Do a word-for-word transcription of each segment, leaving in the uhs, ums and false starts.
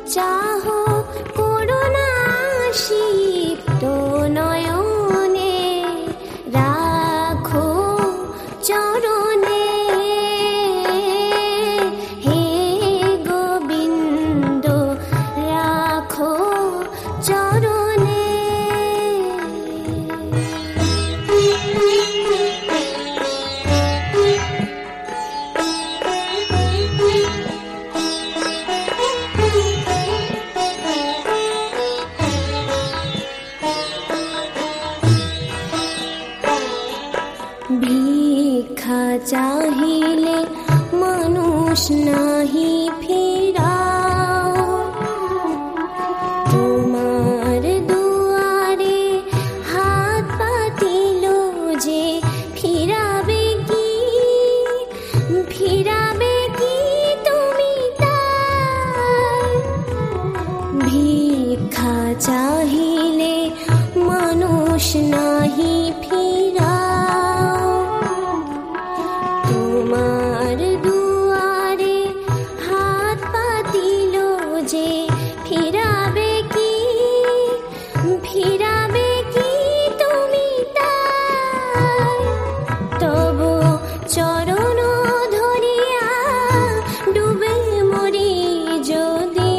চাহো করুণা সিক্ত নয়নে, রাখো চরণে হে গোবিন্দ, রাখো চরণে। ভিক্ষা চাহিলে মানুষ নাহি ফিরাও, তোমার দুয়ারে হাত পাতিল যে ফিরাবে কি, ফিরাবে কি তুমি তাই। ভিক্ষা চাহিলে মানুষ নাহি ফিরাও, তোমার দুয়ারে হাত পাতিল যে ফিরাবে কি, ফিরাবে কি তুমি তাই। তবু চরণ ধরিয়া ডুবে মরি যদি,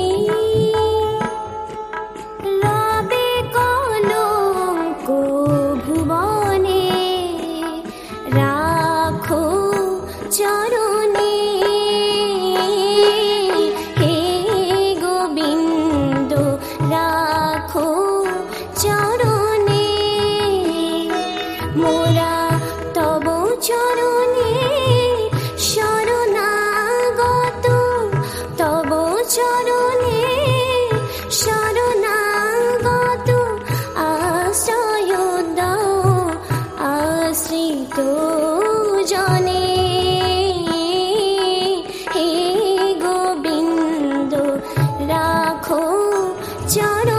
রবে কলঙ্ক ভুবনে, রাখো চরণে হে গোবিন্দ, রাখো চরণে। মোরা তব চরণে শরণাগত, তব চরণে শরণাগত, আশ্রয় দাও আশ্রিত জনে হে গোবিন্দ, রাখো চরণে।